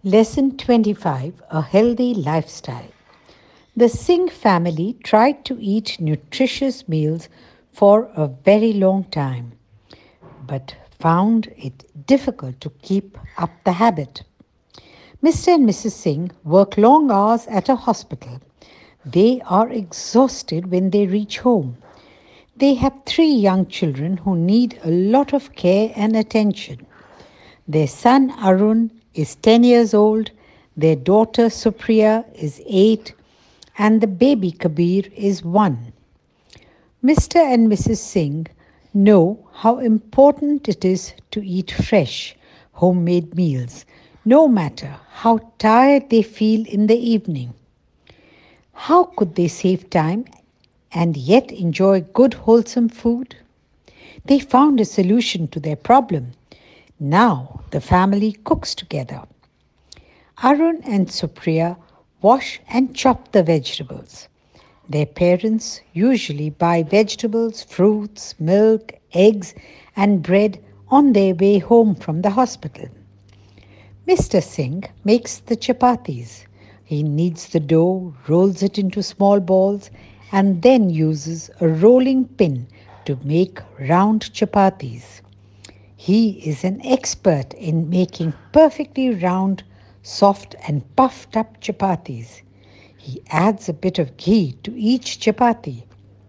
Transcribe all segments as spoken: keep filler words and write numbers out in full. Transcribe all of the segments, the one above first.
Lesson twenty-five, A Healthy Lifestyle. The Singh family tried to eat nutritious meals for a very long time, but found it difficult to keep up the habit. Mister and Missus Singh work long hours at a hospital. They are exhausted when they reach home. They have three young children who need a lot of care and attention. Their son Arun is ten years old, their daughter Supriya is eight, and the baby Kabir is one. Mister and Missus Singh know how important it is to eat fresh, homemade meals, no matter how tired they feel in the evening. How could they save time and yet enjoy good, wholesome food? They found a solution to their problem. Now the family cooks together. Arun and Supriya wash and chop the vegetables. Their parents usually buy vegetables, fruits, milk, eggs, and bread on their way home from the hospital. Mister Singh makes the chapatis. He kneads the dough, rolls it into small balls, and then uses a rolling pin to make round chapatis. He is an expert in making perfectly round, soft, and puffed up chapatis. He adds a bit of ghee to each chapati.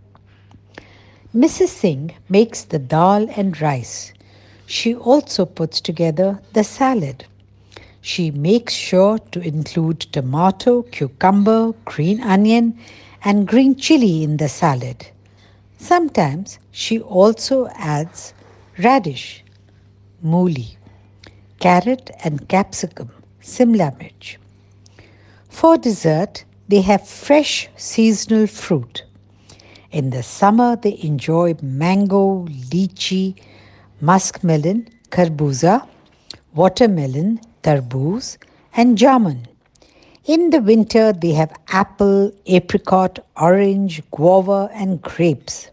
Missus Singh makes the dal and rice. She also puts together the salad. She makes sure to include tomato, cucumber, green onion, and green chili in the salad. Sometimes she also adds radish, mooli, carrot and capsicum, simla mirch. For dessert, they have fresh seasonal fruit. In the summer, they enjoy mango, lychee, muskmelon, kharbuza, watermelon, tarboos, and jamun. In the winter, they have apple, apricot, orange, guava, and grapes.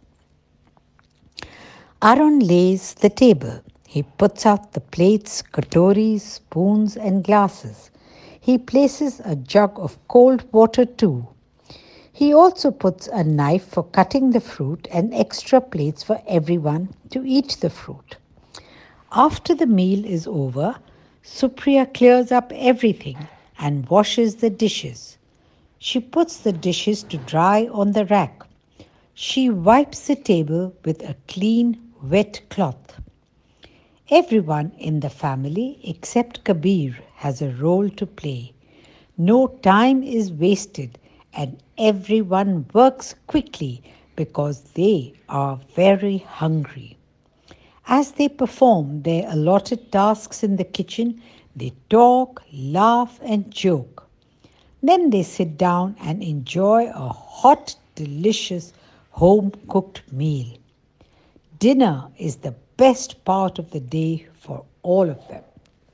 Arun lays the table. He puts out the plates, katoris, spoons, and glasses. He places a jug of cold water too. He also puts a knife for cutting the fruit and extra plates for everyone to eat the fruit. After the meal is over, Supriya clears up everything and washes the dishes. She puts the dishes to dry on the rack. She wipes the table with a clean, wet cloth. Everyone in the family except Kabir has a role to play. No time is wasted and everyone works quickly because they are very hungry. As they perform their allotted tasks in the kitchen, they talk, laugh, and joke. Then they sit down and enjoy a hot, delicious, home cooked meal. Dinner is the best part of the day for all of them.